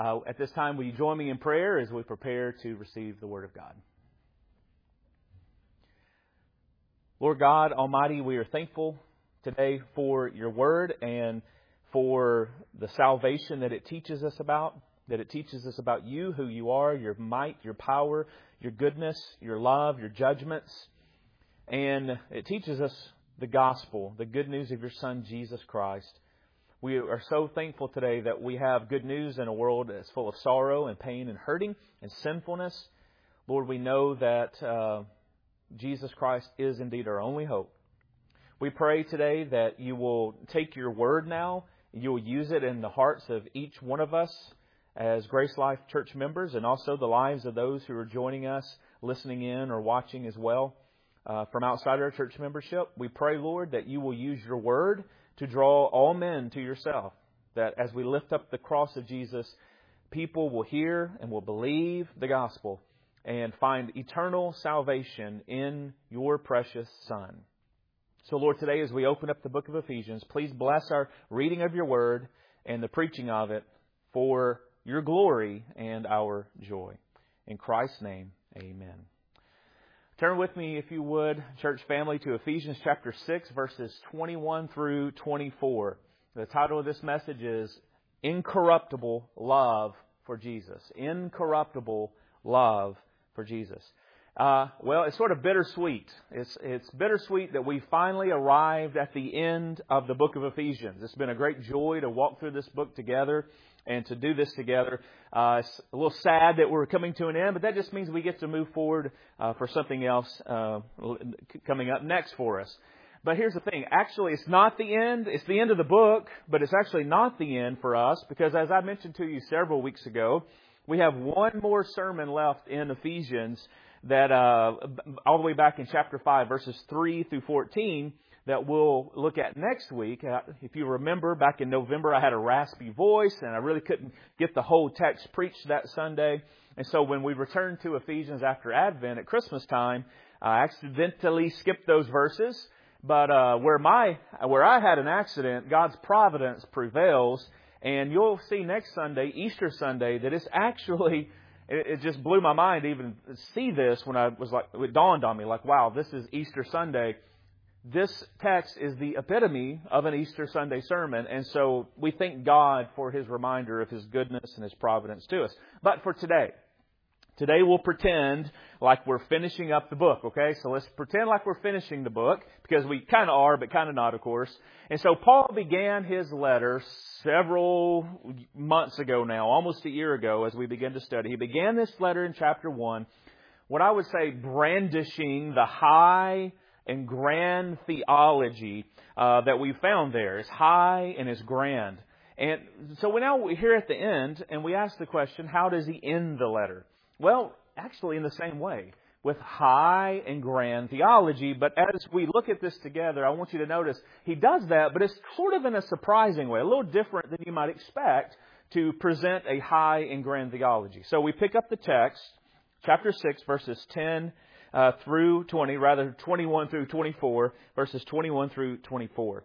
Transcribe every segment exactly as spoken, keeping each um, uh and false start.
Uh, at this time, will you join me in prayer as we prepare to receive the Word of God? Lord God Almighty, we are thankful today for your Word and for the salvation that it teaches us about, that it teaches us about you, who you are, your might, your power, your goodness, your love, your judgments. And it teaches us the gospel, the good news of your Son, Jesus Christ. We are so thankful today that we have good news in a world that's full of sorrow and pain and hurting and sinfulness. Lord, we know that uh, Jesus Christ is indeed our only hope. We pray today that you will take your word now, and you will use it in the hearts of each one of us as Grace Life Church members, and also the lives of those who are joining us, listening in or watching as well uh, from outside our church membership. We pray, Lord, that you will use your word to draw all men to yourself, that as we lift up the cross of Jesus, people will hear and will believe the gospel and find eternal salvation in your precious Son. So, Lord, today as we open up the book of Ephesians, please bless our reading of your word and the preaching of it for your glory and our joy. In Christ's name, amen. Turn with me, if you would, church family, to Ephesians chapter six, verses twenty-one through twenty-four. The title of this message is Incorruptible Love for Jesus. Incorruptible Love for Jesus. Uh, well, it's sort of bittersweet. It's, it's bittersweet that we finally arrived at the end of the book of Ephesians. It's been a great joy to walk through this book together and to do this together. Uh, it's a little sad that we're coming to an end, but that just means we get to move forward uh, for something else uh, coming up next for us. But here's the thing. Actually, it's not the end. It's the end of the book, but it's actually not the end for us because, as I mentioned to you several weeks ago, we have one more sermon left in Ephesians that uh, all the way back in chapter five, verses three through fourteen, that we'll look at next week. Uh, if you remember, back in November, I had a raspy voice, and I really couldn't get the whole text preached that Sunday. And so when we returned to Ephesians after Advent at Christmas time, I accidentally skipped those verses. But uh, where my where I had an accident, God's providence prevails. And you'll see next Sunday, Easter Sunday, that it's actually... It just blew my mind to even see this when I was like, it dawned on me, like, wow, this is Easter Sunday. This text is the epitome of an Easter Sunday sermon. And so we thank God for His reminder of His goodness and His providence to us. But for today, today we'll pretend like we're finishing up the book, okay? So let's pretend like we're finishing the book, because we kind of are, but kind of not, of course. And so Paul began his letter several months ago now, almost a year ago, as we begin to study. He began this letter in chapter one, what I would say brandishing the high and grand theology uh, that we found there. It's high and it's grand. And so we now we're here at the end, and we ask the question, how does he end the letter? Well, actually in the same way, with high and grand theology. But as we look at this together, I want you to notice he does that, but it's sort of in a surprising way, a little different than you might expect to present a high and grand theology. So we pick up the text, chapter six, verses ten uh, through twenty, rather twenty-one through twenty-four, verses twenty-one through twenty-four.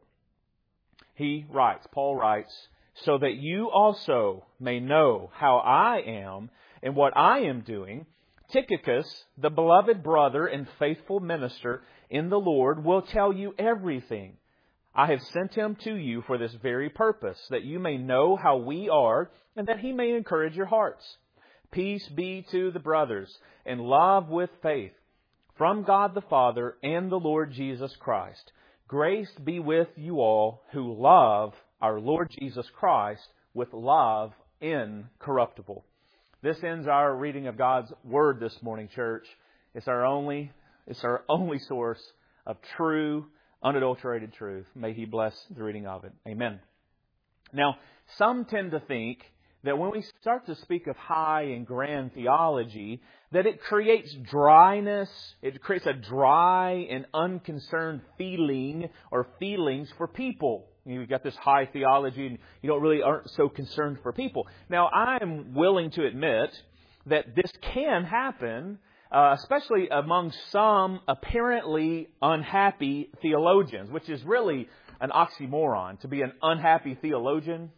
He writes, Paul writes, so that you also may know how I am and what I am doing, Tychicus, the beloved brother and faithful minister in the Lord, will tell you everything. I have sent him to you for this very purpose, that you may know how we are, and that he may encourage your hearts. Peace be to the brothers, and love with faith, from God the Father and the Lord Jesus Christ. Grace be with you all who love our Lord Jesus Christ with love incorruptible. This ends our reading of God's Word this morning, church. It's our only, it's our only source of true, unadulterated truth. May He bless the reading of it. Amen. Now, some tend to think that when we start to speak of high and grand theology, that it creates dryness, it creates a dry and unconcerned feeling or feelings for people. You've got this high theology and you don't really aren't so concerned for people. Now, I'm willing to admit that this can happen, uh, especially among some apparently unhappy theologians, which is really an oxymoron, to be an unhappy theologian.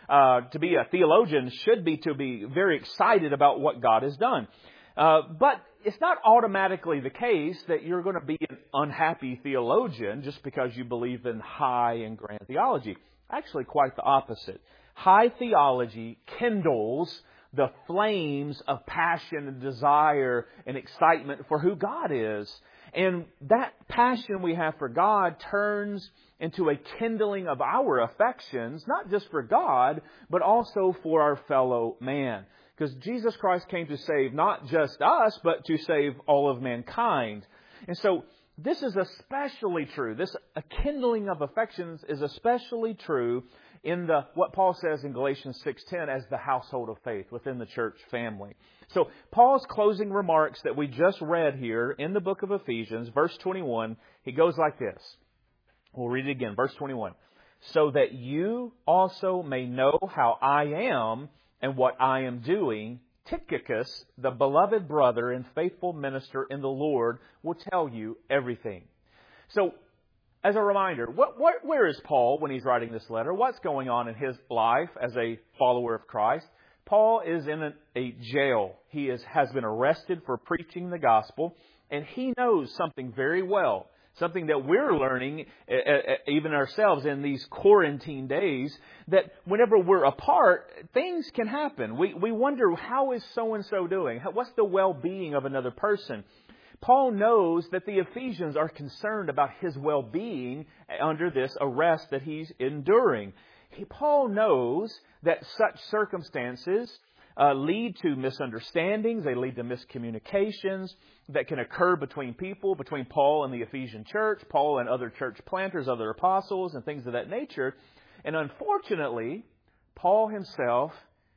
uh, to be a theologian should be to be very excited about what God has done. Uh, but it's not automatically the case that you're going to be an unhappy theologian just because you believe in high and grand theology. Actually, quite the opposite. High theology kindles the flames of passion and desire and excitement for who God is. And that passion we have for God turns into a kindling of our affections, not just for God, but also for our fellow man. Because Jesus Christ came to save not just us, but to save all of mankind. And so this is especially true. This a kindling of affections is especially true in the what Paul says in Galatians six ten as the household of faith within the church family. So Paul's closing remarks that we just read here in the book of Ephesians, verse twenty-one, he goes like this. We'll read it again, verse twenty-one. So that you also may know how I am and what I am doing, Tychicus, the beloved brother and faithful minister in the Lord, will tell you everything. So, as a reminder, what, what, where is Paul when he's writing this letter? What's going on in his life as a follower of Christ? Paul is in a, a jail. He is, has been arrested for preaching the gospel, and he knows something very well. Something that we're learning, even ourselves in these quarantine days, that whenever we're apart, things can happen. We we wonder, how is so-and-so doing? What's the well-being of another person? Paul knows that the Ephesians are concerned about his well-being under this arrest that he's enduring. He, Paul knows that such circumstances Uh, lead to misunderstandings. They lead to miscommunications that can occur between people, between Paul and the Ephesian church, Paul and other church planters, other apostles, and things of that nature. And unfortunately, Paul himself,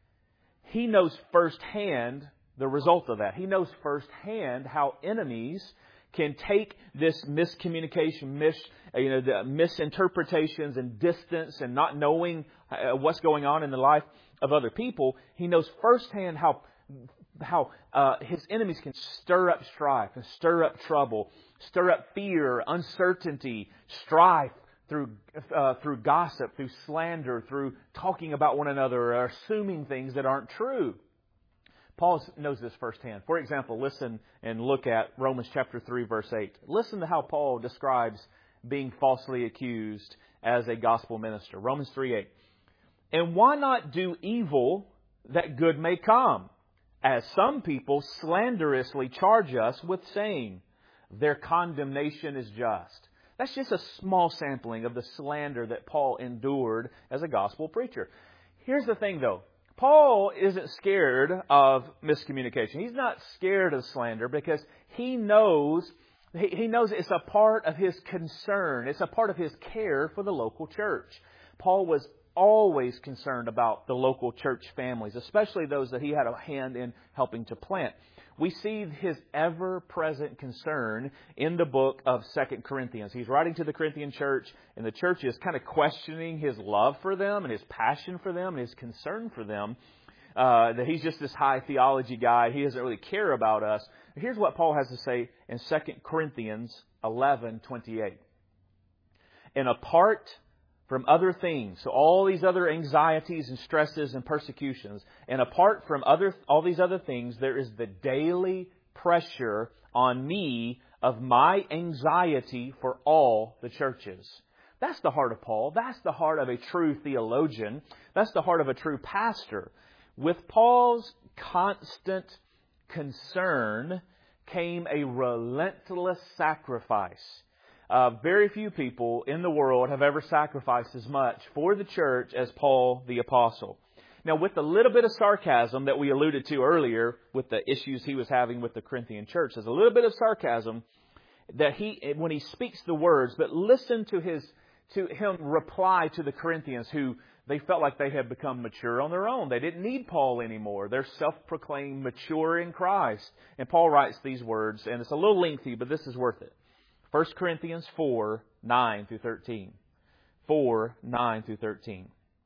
he knows firsthand the result of that. He knows firsthand how enemies can take this miscommunication, mis, you know, the misinterpretations and distance and not knowing uh, what's going on in the life of other people. He knows firsthand how how uh, his enemies can stir up strife and stir up trouble, stir up fear, uncertainty, strife through uh, through gossip, through slander, through talking about one another or assuming things that aren't true. Paul knows this firsthand. For example, listen and look at Romans chapter three, verse eight. Listen to how Paul describes being falsely accused as a gospel minister. Romans three eight. And why not do evil that good may come? As some people slanderously charge us with saying, their condemnation is just. That's just a small sampling of the slander that Paul endured as a gospel preacher. Here's the thing though. Paul isn't scared of miscommunication. He's not scared of slander because he knows, he knows it's a part of his concern. It's a part of his care for the local church. Paul was always concerned about the local church families, especially those that he had a hand in helping to plant. We see his ever-present concern in the book of Second Corinthians. He's writing to the Corinthian church, and the church is kind of questioning his love for them and his passion for them and his concern for them. Uh, that he's just this high theology guy. He doesn't really care about us. Here's what Paul has to say in Second Corinthians eleven twenty-eight. And apart from other things, so all these other anxieties and stresses and persecutions, and apart from other all these other things, there is the daily pressure on me of my anxiety for all the churches. That's the heart of Paul. That's the heart of a true theologian. That's the heart of a true pastor. With Paul's constant concern came a relentless sacrifice. Uh, very few people in the world have ever sacrificed as much for the church as Paul the Apostle. Now, with a little bit of sarcasm that we alluded to earlier with the issues he was having with the Corinthian church, there's a little bit of sarcasm that he, when he speaks the words, but listen to his, to him reply to the Corinthians who they felt like they had become mature on their own. They didn't need Paul anymore. They're self-proclaimed mature in Christ. And Paul writes these words, and it's a little lengthy, but this is worth it. First Corinthians four, nine through thirteen. four, nine through thirteen.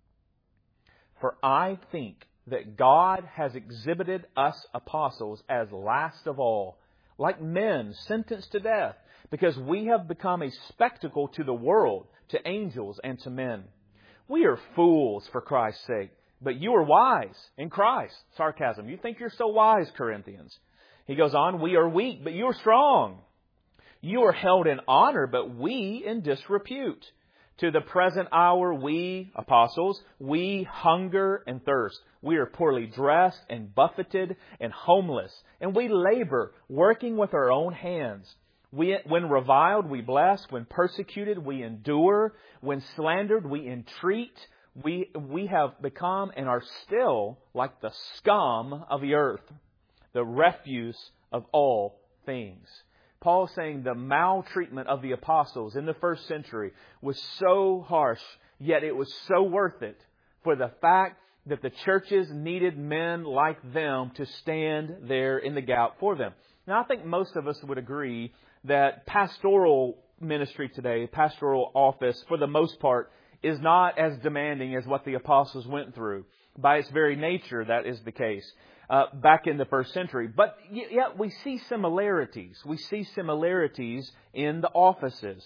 For I think that God has exhibited us apostles as last of all, like men sentenced to death, because we have become a spectacle to the world, to angels, and to men. We are fools for Christ's sake, but you are wise in Christ. Sarcasm. You think you're so wise, Corinthians. He goes on, we are weak, but you are strong. You are held in honor, but we in disrepute. To the present hour, we, apostles, we hunger and thirst. We are poorly dressed and buffeted and homeless. And we labor, working with our own hands. We, when reviled, we bless. When persecuted, we endure. When slandered, we entreat. We, we have become and are still like the scum of the earth, the refuse of all things. Paul saying the maltreatment of the apostles in the first century was so harsh, yet it was so worth it for the fact that the churches needed men like them to stand there in the gap for them. Now, I think most of us would agree that pastoral ministry today, pastoral office, for the most part, is not as demanding as what the apostles went through. By its very nature, that is the case. Uh, back in the first century. But yet we see similarities. We see similarities in the offices.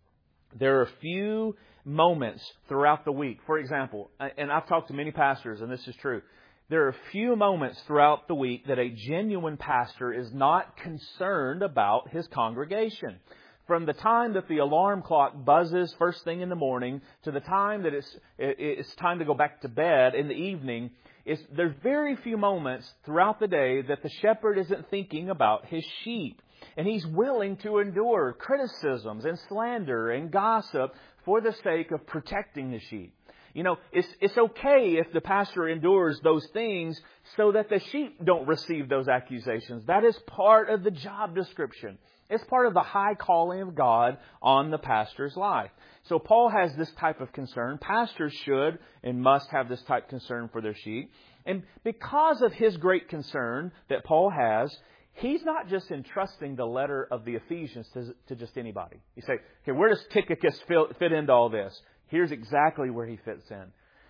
There are a few moments throughout the week. For example, and I've talked to many pastors, and this is true. There are a few moments throughout the week that a genuine pastor is not concerned about his congregation. From the time that the alarm clock buzzes first thing in the morning to the time that it's, it's time to go back to bed in the evening, It's, there's very few moments throughout the day that the shepherd isn't thinking about his sheep. And he's willing to endure criticisms and slander and gossip for the sake of protecting the sheep. You know, it's, it's okay if the pastor endures those things so that the sheep don't receive those accusations. That is part of the job description. It's part of the high calling of God on the pastor's life. So Paul has this type of concern. Pastors should and must have this type of concern for their sheep. And because of his great concern that Paul has, he's not just entrusting the letter of the Ephesians to, to just anybody. You say, okay, where does Tychicus fit, fit into all this? Here's exactly where he fits in.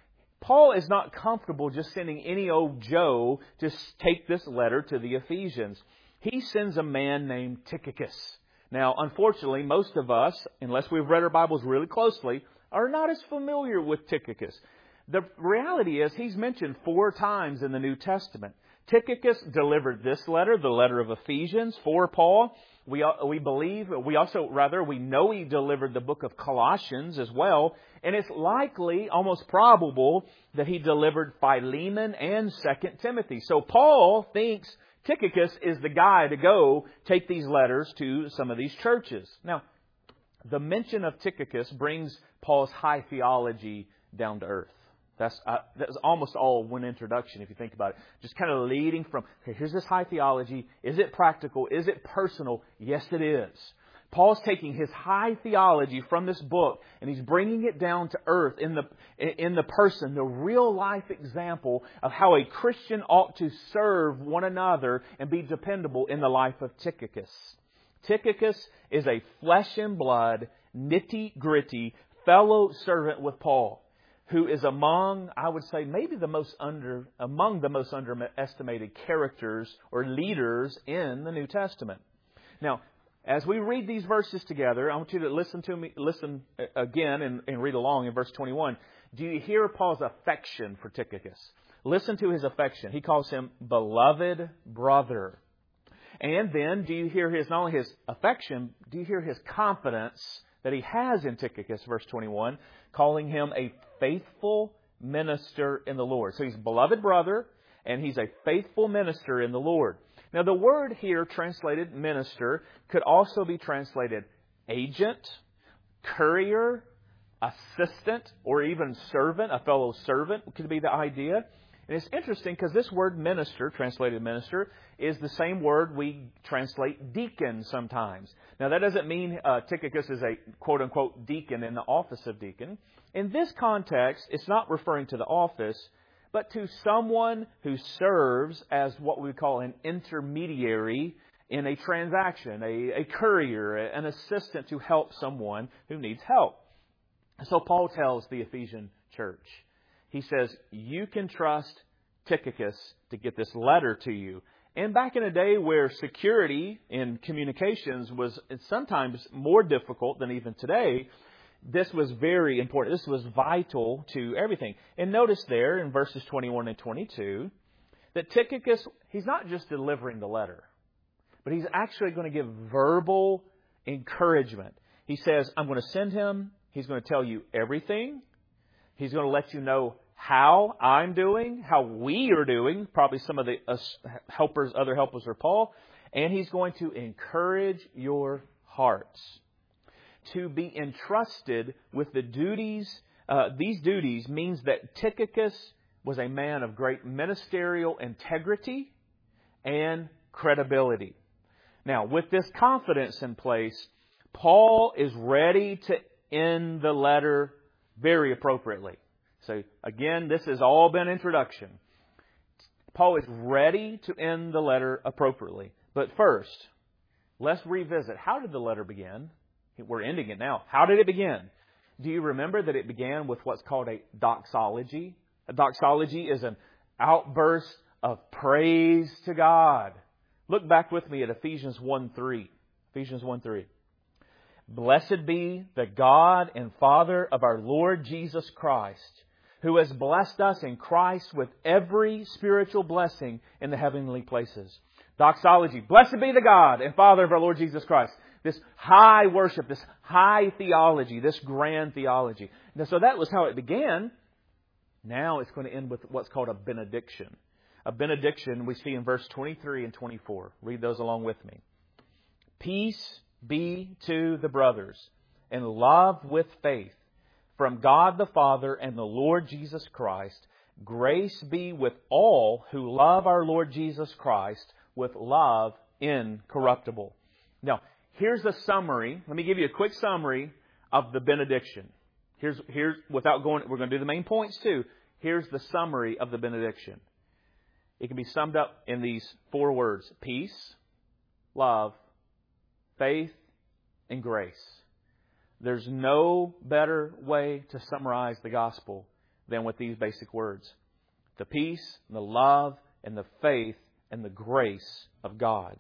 Paul is not comfortable just sending any old Joe to take this letter to the Ephesians. He sends a man named Tychicus. Now, unfortunately, most of us, unless we've read our Bibles really closely, are not as familiar with Tychicus. The reality is he's mentioned four times in the New Testament. Tychicus delivered this letter, the letter of Ephesians, for Paul. We we believe, we also, rather, we know he delivered the book of Colossians as well. And it's likely, almost probable, that he delivered Philemon and Second Timothy. So Paul thinks Tychicus is the guy to go take these letters to some of these churches. Now, the mention of Tychicus brings Paul's high theology down to earth. That's, uh, that's almost all one introduction if you think about it. Just kind of leading from, okay, here's this high theology. Is it practical? Is it personal? Yes, it is. Paul's taking his high theology from this book and he's bringing it down to earth in the in the person, the real life example of how a Christian ought to serve one another and be dependable in the life of Tychicus. Tychicus is a flesh and blood, nitty-gritty fellow servant with Paul, who is among, I would say, maybe the most under among the most underestimated characters or leaders in the New Testament. Now, as we read these verses together, I want you to listen to me, listen again and, and read along in verse twenty-one. Do you hear Paul's affection for Tychicus? Listen to his affection. He calls him beloved brother. And then do you hear his, not only his affection, do you hear his confidence that he has in Tychicus, verse twenty-one, calling him a faithful minister in the Lord. So he's beloved brother and he's a faithful minister in the Lord. Now, the word here translated minister could also be translated agent, courier, assistant, or even servant. A fellow servant could be the idea. And it's interesting because this word minister, translated minister, is the same word we translate deacon sometimes. Now, that doesn't mean uh, Tychicus is a quote-unquote deacon in the office of deacon. In this context, it's not referring to the office, but to someone who serves as what we call an intermediary in a transaction, a, a courier, an assistant to help someone who needs help. So Paul tells the Ephesian church, he says, you can trust Tychicus to get this letter to you. And back in a day where security in communications was sometimes more difficult than even today, this was very important. This was vital to everything. And notice there in verses twenty-one and twenty-two that Tychicus, he's not just delivering the letter, but he's actually going to give verbal encouragement. He says, I'm going to send him. He's going to tell you everything. He's going to let you know how I'm doing, how we are doing, probably some of the helpers, other helpers are Paul. And he's going to encourage your hearts to be entrusted with the duties. Uh, these duties means that Tychicus was a man of great ministerial integrity and credibility. Now, with this confidence in place, Paul is ready to end the letter very appropriately. So, again, this has all been introduction. Paul is ready to end the letter appropriately. But first, let's revisit. How did the letter begin? We're ending it now. How did it begin? Do you remember that it began with what's called a doxology? A doxology is an outburst of praise to God. Look back with me at Ephesians one three. Ephesians one three. Blessed be the God and Father of our Lord Jesus Christ, who has blessed us in Christ with every spiritual blessing in the heavenly places. Doxology. Blessed be the God and Father of our Lord Jesus Christ. This high worship, this high theology, this grand theology. Now, so that was how it began. Now it's going to end with what's called a benediction. A benediction we see in verse twenty-three and twenty-four. Read those along with me. Peace be to the brothers, and love with faith, from God the Father and the Lord Jesus Christ. Grace be with all who love our Lord Jesus Christ with love incorruptible. Now, here's a summary. Let me give you a quick summary of the benediction. Here's, here's without going, we're going to do the main points too. Here's the summary of the benediction. It can be summed up in these four words: peace, love, faith, and grace. There's no better way to summarize the gospel than with these basic words: the peace, the love, and the faith, and the grace of God.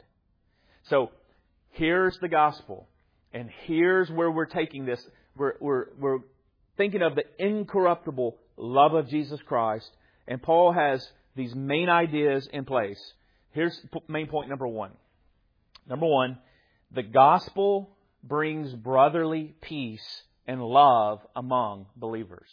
So, here's the gospel. And here's where we're taking this. We're, we're, we're thinking of the incorruptible love of Jesus Christ. And Paul has these main ideas in place. Here's main point number one. Number one, the gospel brings brotherly peace and love among believers.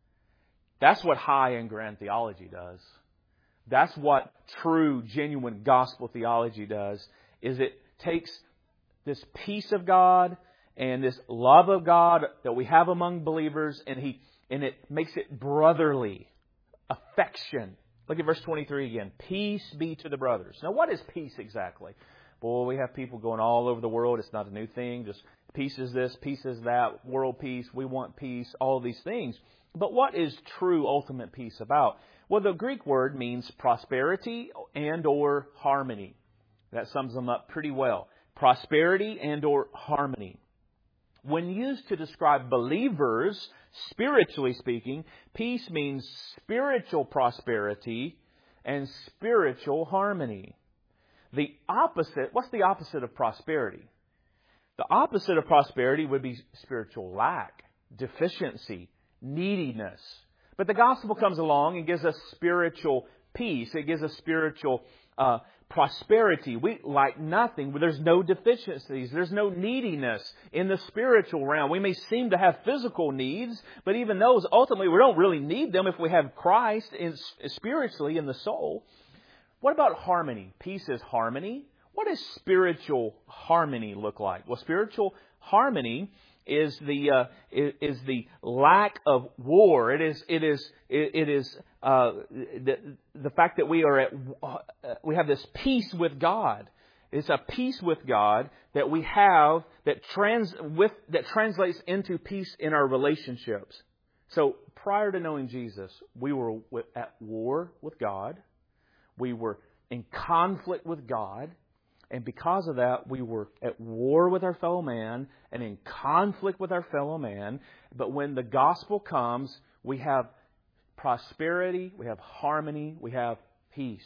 That's what high and grand theology does. That's what true, genuine gospel theology does, is it takes this peace of God and this love of God that we have among believers, and he and it makes it brotherly affection. Look at verse twenty-three again. Peace be to the brothers. Now, what is peace exactly? Boy, we have people going all over the world. It's not a new thing. Just peace is this, peace is that, world peace, we want peace, all these things. But what is true ultimate peace about? Well, the Greek word means prosperity and or harmony. That sums them up pretty well. Prosperity and or harmony. When used to describe believers, spiritually speaking, peace means spiritual prosperity and spiritual harmony. The opposite, what's the opposite of prosperity? The opposite of prosperity would be spiritual lack, deficiency, neediness. But the gospel comes along and gives us spiritual peace. It gives us spiritual uh, prosperity. We lack nothing. There's no deficiencies. There's no neediness in the spiritual realm. We may seem to have physical needs, but even those, ultimately, we don't really need them if we have Christ in, spiritually in the soul. What about harmony? Peace is harmony. What does spiritual harmony look like? Well, spiritual harmony is the uh, is the lack of war. It is it is it is uh, the the fact that we are at uh, we have this peace with God. It's a peace with God that we have that trans with that translates into peace in our relationships. So prior to knowing Jesus, we were at war with God. We were in conflict with God. And because of that, we were at war with our fellow man and in conflict with our fellow man. But when the gospel comes, we have prosperity, we have harmony, we have peace.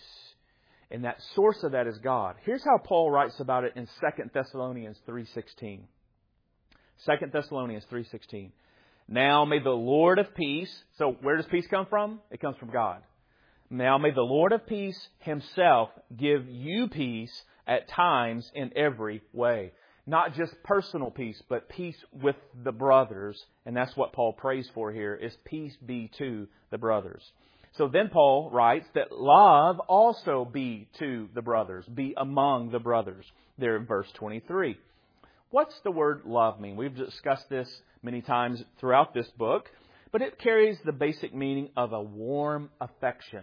And that source of that is God. Here's how Paul writes about it in Second Thessalonians three sixteen. Second Thessalonians three sixteen. Now may the Lord of peace, so where does peace come from? It comes from God. Now may the Lord of peace Himself give you peace at times in every way. Not just personal peace, but peace with the brothers. And that's what Paul prays for here, is peace be to the brothers. So then Paul writes that love also be to the brothers, be among the brothers, there in verse twenty-three. What's the word love mean? We've discussed this many times throughout this book, but it carries the basic meaning of a warm affection.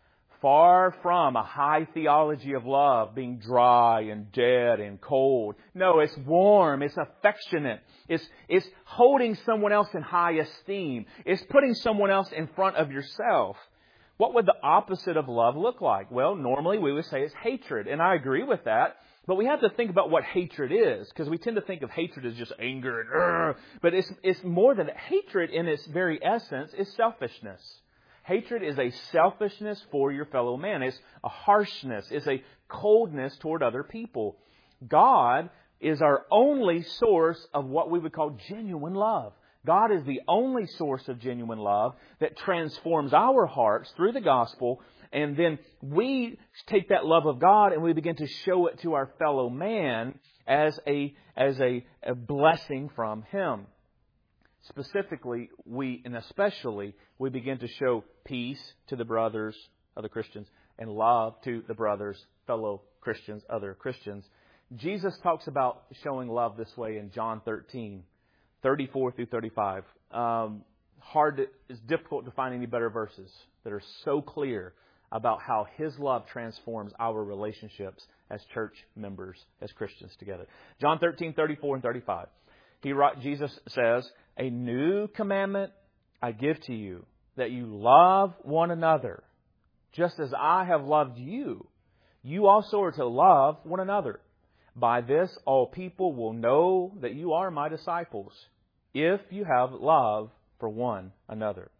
Far from a high theology of love being dry and dead and cold. No, it's warm. It's affectionate. It's, it's holding someone else in high esteem. It's putting someone else in front of yourself. What would the opposite of love look like? Well, normally we would say it's hatred. And I agree with that. But we have to think about what hatred is. Because we tend to think of hatred as just anger and Urgh. But it's, it's more than that. Hatred in its very essence is selfishness. Hatred is a selfishness for your fellow man. It's a harshness. It's a coldness toward other people. God is our only source of what we would call genuine love. God is the only source of genuine love that transforms our hearts through the gospel. And then we take that love of God and we begin to show it to our fellow man as a, as a, a blessing from Him. Specifically, we, and especially, we begin to show peace to the brothers, other Christians, and love to the brothers, fellow Christians, other Christians. Jesus talks about showing love this way in John thirteen, thirty-four through thirty-five. Um, hard to, it's difficult to find any better verses that are so clear about how His love transforms our relationships as church members, as Christians together. John thirteen, thirty-four and thirty-five. He, Jesus says, "A new commandment I give to you, that you love one another, just as I have loved you. You also are to love one another. By this all people will know that you are my disciples, if you have love for one another."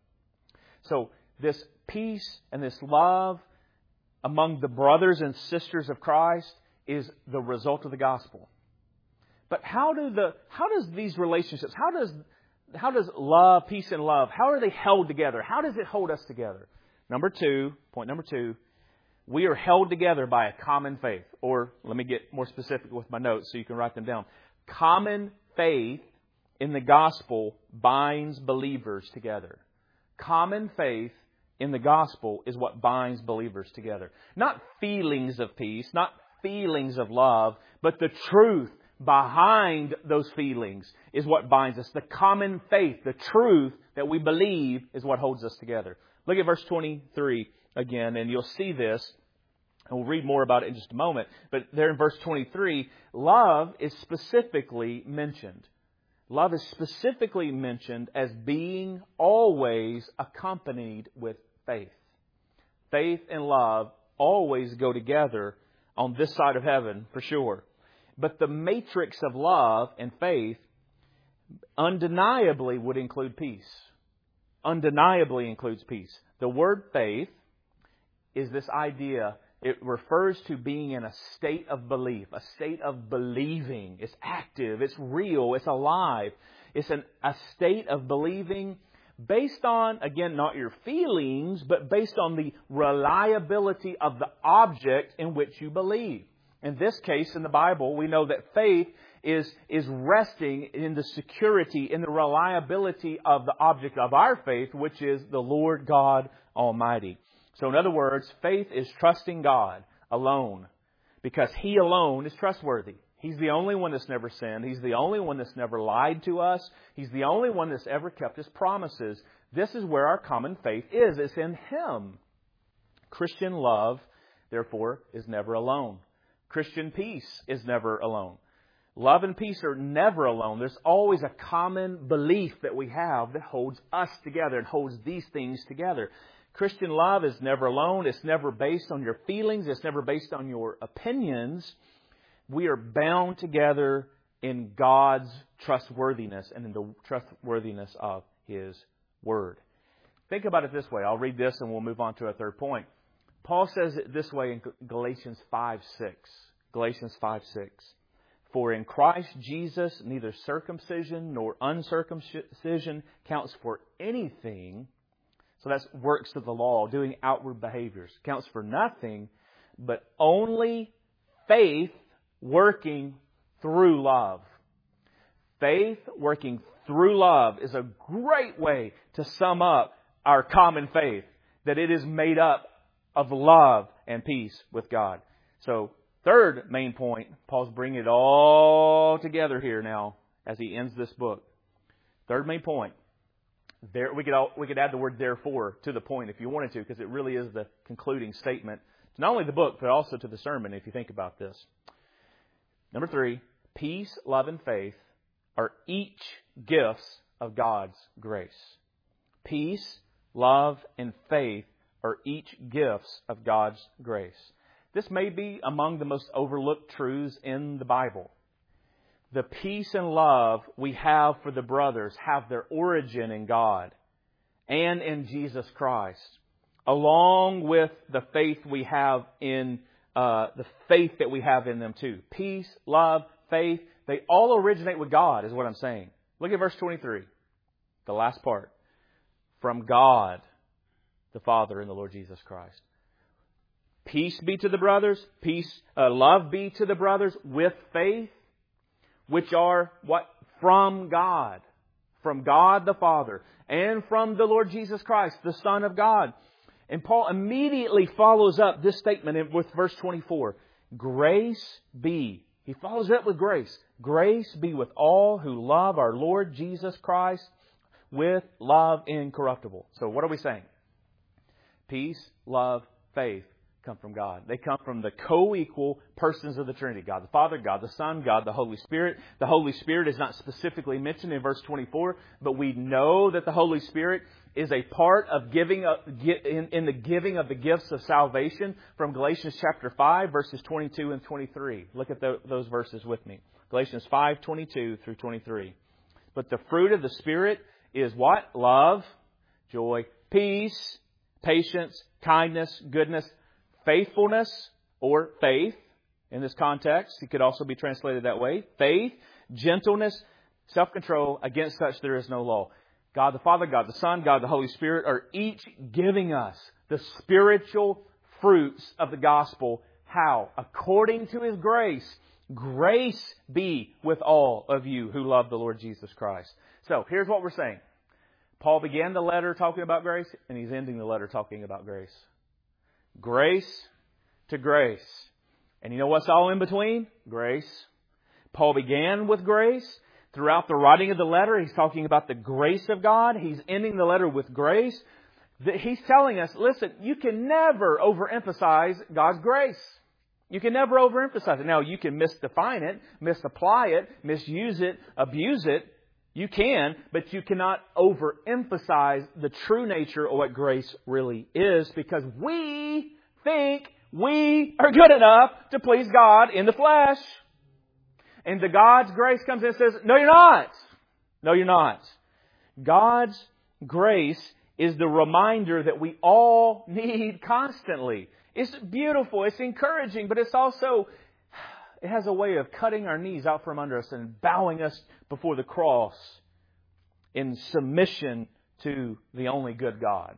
So this peace and this love among the brothers and sisters of Christ is the result of the gospel. But how do the how does these relationships, how does how does love, peace and love, how are they held together? How does it hold us together? Number two, point number two, we are held together by a common faith. Or let me get more specific with my notes so you can write them down. Common faith in the gospel binds believers together. Common faith in the gospel is what binds believers together. Not feelings of peace, not feelings of love, but the truth behind those feelings is what binds us. The common faith, the truth that we believe is what holds us together. Look at verse twenty-three again, and you'll see this. And we'll read more about it in just a moment. But there in verse twenty-three, love is specifically mentioned. Love is specifically mentioned as being always accompanied with faith. Faith and love always go together on this side of heaven, for sure. But the matrix of love and faith undeniably would include peace. Undeniably includes peace. The word faith is this idea. It refers to being in a state of belief, a state of believing. It's active, it's real, it's alive. It's an, a state of believing based on, again, not your feelings, but based on the reliability of the object in which you believe. In this case, in the Bible, we know that faith is, is resting in the security, in the reliability of the object of our faith, which is the Lord God Almighty. So in other words, faith is trusting God alone, because He alone is trustworthy. He's the only one that's never sinned. He's the only one that's never lied to us. He's the only one that's ever kept His promises. This is where our common faith is. It's in Him. Christian love, therefore, is never alone. Christian peace is never alone. Love and peace are never alone. There's always a common belief that we have that holds us together and holds these things together. Christian love is never alone. It's never based on your feelings. It's never based on your opinions. We are bound together in God's trustworthiness and in the trustworthiness of His Word. Think about it this way. I'll read this and we'll move on to a third point. Paul says it this way in Galatians five six. Galatians five six. For in Christ Jesus, neither circumcision nor uncircumcision counts for anything. So that's works of the law, doing outward behaviors. Counts for nothing, but only faith working through love. Faith working through love is a great way to sum up our common faith. That it is made up of love and peace with God. So, third main point, Paul's bringing it all together here now as he ends this book. Third main point. There, we could all, we could add the word therefore to the point if you wanted to, because it really is the concluding statement to not only the book, but also to the sermon if you think about this. Number three, peace, love, and faith are each gifts of God's grace. Peace, love, and faith are each gifts of God's grace. This may be among the most overlooked truths in the Bible. The peace and love we have for the brothers have their origin in God and in Jesus Christ, along with the faith we have in uh, the faith that we have in them too. Peace, love, faith, they all originate with God, is what I'm saying. Look at verse twenty-three, the last part. From God, the Father and the Lord Jesus Christ. Peace be to the brothers, peace, uh, love be to the brothers with faith, which are what? From God. From God the Father. And from the Lord Jesus Christ, the Son of God. And Paul immediately follows up this statement with verse twenty-four. Grace be. He follows it up with grace. Grace be with all who love our Lord Jesus Christ with love incorruptible. So what are we saying? Peace, love, faith come from God. They come from the co-equal persons of the Trinity. God the Father, God the Son, God the Holy Spirit. The Holy Spirit is not specifically mentioned in verse twenty-four, but we know that the Holy Spirit is a part of giving a, in, in the giving of the gifts of salvation from Galatians chapter five, verses twenty-two and twenty-three. Look at the, those verses with me. Galatians five, twenty-two through twenty-three. But the fruit of the Spirit is what? Love, joy, peace, patience, kindness, goodness, faithfulness, or faith. In this context, it could also be translated that way. Faith, gentleness, self-control. Against such there is no law. God the Father, God the Son, God the Holy Spirit are each giving us the spiritual fruits of the gospel. How? According to His grace. Grace be with all of you who love the Lord Jesus Christ. So, here's what we're saying. Paul began the letter talking about grace, and he's ending the letter talking about grace. Grace to grace. And you know what's all in between? Grace. Paul began with grace. Throughout the writing of the letter, he's talking about the grace of God. He's ending the letter with grace. He's telling us, listen, you can never overemphasize God's grace. You can never overemphasize it. Now, you can misdefine it, misapply it, misuse it, abuse it. You can, but you cannot overemphasize the true nature of what grace really is, because we think we are good enough to please God in the flesh. And the God's grace comes in and says, no, you're not. No, you're not. God's grace is the reminder that we all need constantly. It's beautiful, it's encouraging, but it's also, it has a way of cutting our knees out from under us and bowing us before the cross in submission to the only good God.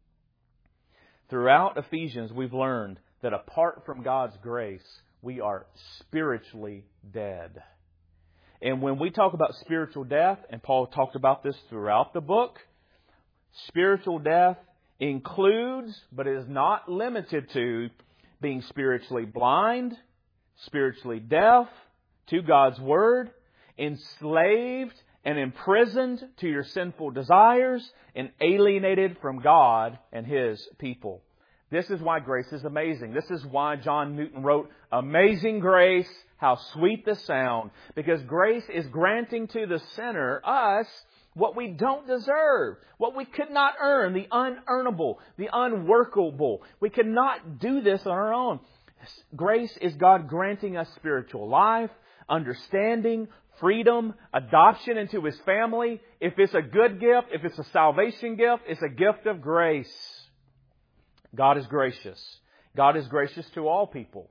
Throughout Ephesians, we've learned that apart from God's grace, we are spiritually dead. And when we talk about spiritual death, and Paul talked about this throughout the book, spiritual death includes, but is not limited to, being spiritually blind, spiritually deaf to God's Word, enslaved and imprisoned to your sinful desires, and alienated from God and His people. This is why grace is amazing. This is why John Newton wrote, "Amazing grace, how sweet the sound." Because grace is granting to the sinner, us, what we don't deserve, what we could not earn, the unearnable, the unworkable. We cannot do this on our own. Grace is God granting us spiritual life, understanding, freedom, adoption into His family. If it's a good gift, if it's a salvation gift, it's a gift of grace. God is gracious. God is gracious to all people.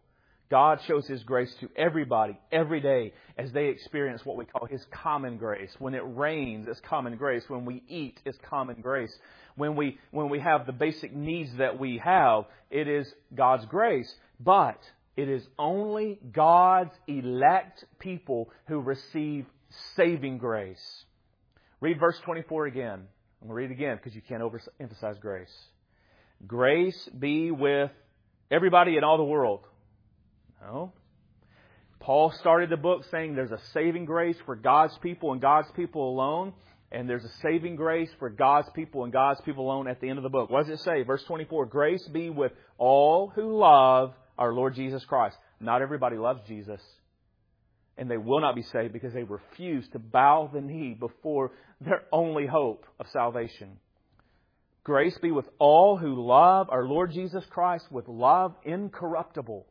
God shows His grace to everybody, every day, as they experience what we call His common grace. When it rains, it's common grace. When we eat, it's common grace. When we, when we have the basic needs that we have, it is God's grace. But it is only God's elect people who receive saving grace. Read verse twenty-four again. I'm going to read it again because you can't overemphasize grace. Grace be with everybody in all the world. No. Paul started the book saying there's a saving grace for God's people and God's people alone. And there's a saving grace for God's people and God's people alone at the end of the book. What does it say? Verse twenty-four, grace be with all who love our Lord Jesus Christ. Not everybody loves Jesus. And they will not be saved because they refuse to bow the knee before their only hope of salvation. Grace be with all who love our Lord Jesus Christ with love incorruptible.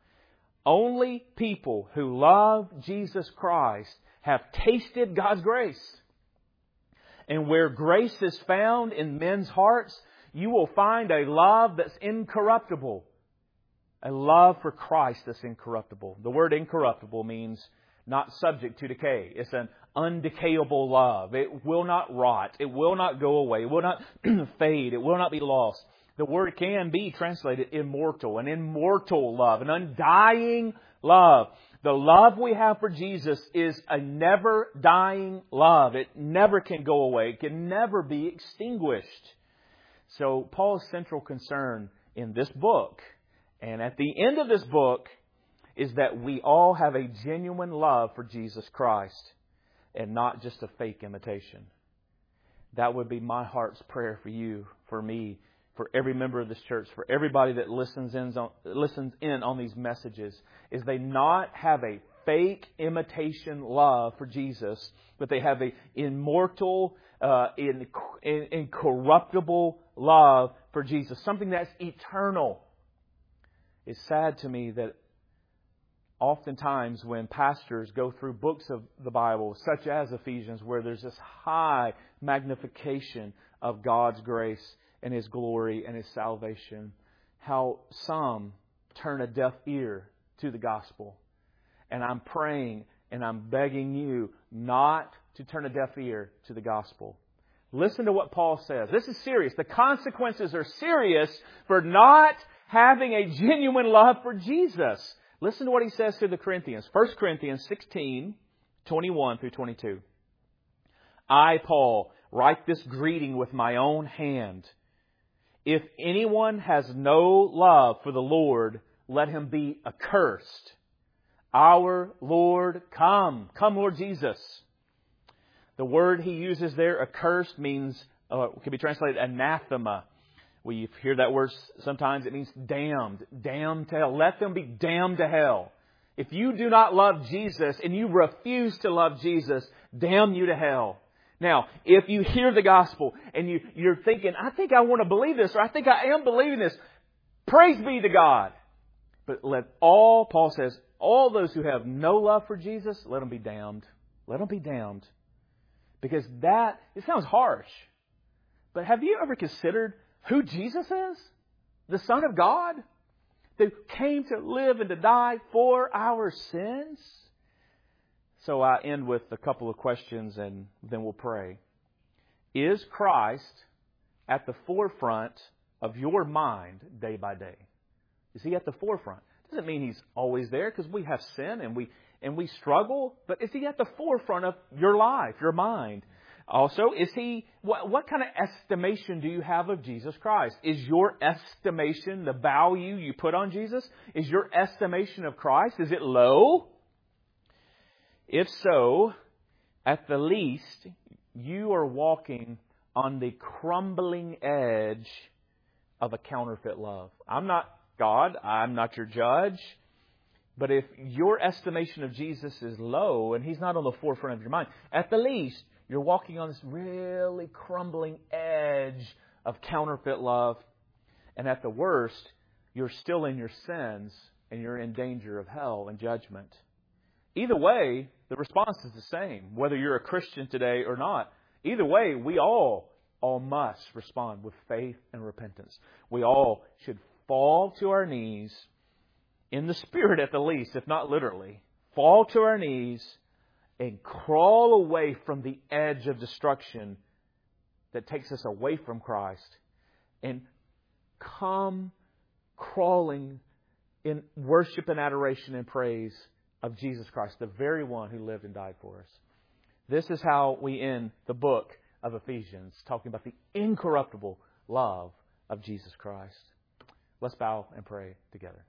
Only people who love Jesus Christ have tasted God's grace. And where grace is found in men's hearts, you will find a love that's incorruptible. A love for Christ that's incorruptible. The word incorruptible means not subject to decay. It's an undecayable love. It will not rot. It will not go away. It will not fade. It will not be lost. The word can be translated immortal, an immortal love, an undying love. The love we have for Jesus is a never dying love. It never can go away. It can never be extinguished. So Paul's central concern in this book, and at the end of this book, is that we all have a genuine love for Jesus Christ and not just a fake imitation. That would be my heart's prayer for you, for me, for every member of this church, for everybody that listens in on, listens in on these messages, is they not have a fake imitation love for Jesus, but they have a immortal, uh, in, in, incorruptible love for Jesus. Something that's eternal. It's sad to me that oftentimes when pastors go through books of the Bible, such as Ephesians, where there's this high magnification of God's grace and His glory and His salvation, how some turn a deaf ear to the gospel. And I'm praying and I'm begging you not to turn a deaf ear to the gospel. Listen to what Paul says. This is serious. The consequences are serious for not having a genuine love for Jesus. Listen to what he says to the Corinthians. First Corinthians sixteen, twenty-one through twenty-two. I, Paul, write this greeting with my own hand. If anyone has no love for the Lord, let him be accursed. Our Lord, come. Come, Lord Jesus. The word he uses there, accursed, means, uh, can be translated anathema. We hear that word sometimes. It means damned. Damned to hell. Let them be damned to hell. If you do not love Jesus and you refuse to love Jesus, damn you to hell. Now, if you hear the gospel and you, you're thinking, I think I want to believe this, or I think I am believing this, praise be to God. But let all, Paul says, all those who have no love for Jesus, let them be damned. Let them be damned. Because that, it sounds harsh. But have you ever considered who Jesus is? The Son of God? Who came to live and to die for our sins? So I end with a couple of questions and then we'll pray. Is Christ at the forefront of your mind day by day? Is He at the forefront? Doesn't mean He's always there, because we have sin and we and we struggle. But is He at the forefront of your life, your mind? Also, is He, what, what kind of estimation do you have of Jesus Christ? Is your estimation the value you put on Jesus? Is your estimation of Christ, is it low? If so, at the least, you are walking on the crumbling edge of a counterfeit love. I'm not God. I'm not your judge. But if your estimation of Jesus is low and He's not on the forefront of your mind, at the least, you're walking on this really crumbling edge of counterfeit love. And at the worst, you're still in your sins and you're in danger of hell and judgment. Either way, the response is the same, whether you're a Christian today or not. Either way, we all, all must respond with faith and repentance. We all should fall to our knees in the spirit at the least, if not literally, fall to our knees and crawl away from the edge of destruction that takes us away from Christ and come crawling in worship and adoration and praise of Jesus Christ, the very one who lived and died for us. This is how we end the book of Ephesians, talking about the incorruptible love of Jesus Christ. Let's bow and pray together.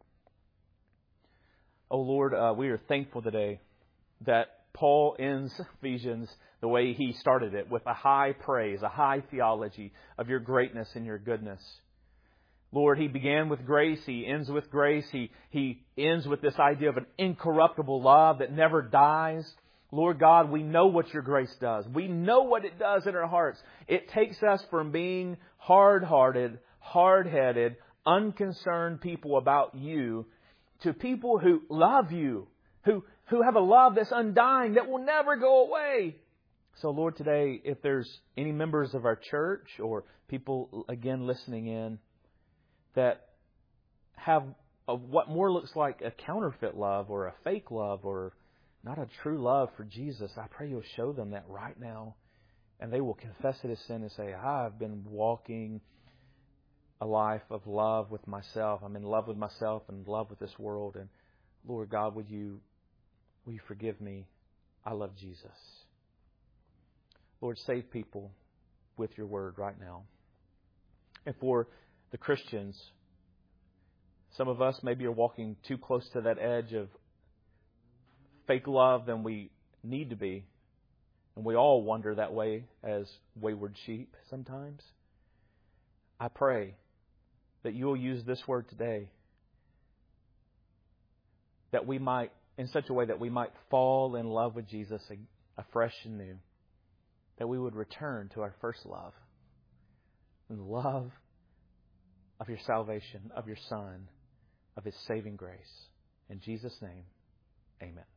Oh Lord, uh, we are thankful today that Paul ends Ephesians the way he started it, with a high praise, a high theology of your greatness and your goodness. Lord, he began with grace, he ends with grace, he, he ends with this idea of an incorruptible love that never dies. Lord God, we know what your grace does. We know what it does in our hearts. It takes us from being hard-hearted, hard-headed, unconcerned people about you to people who love you, who, who have a love that's undying, that will never go away. So Lord, today, if there's any members of our church or people, again, listening in, that have a, what more looks like a counterfeit love or a fake love or not a true love for Jesus, I pray you'll show them that right now. And they will confess it as sin and say, I've been walking a life of love with myself. I'm in love with myself and in love with this world. And Lord God, would you, will you forgive me? I love Jesus. Lord, save people with your word right now. And for the Christians, some of us maybe are walking too close to that edge of fake love than we need to be. And we all wander that way as wayward sheep sometimes. I pray that you will use this word today, that we might, in such a way that we might fall in love with Jesus afresh and new, that we would return to our first love, and the love of your salvation, of your Son, of His saving grace. In Jesus' name, amen.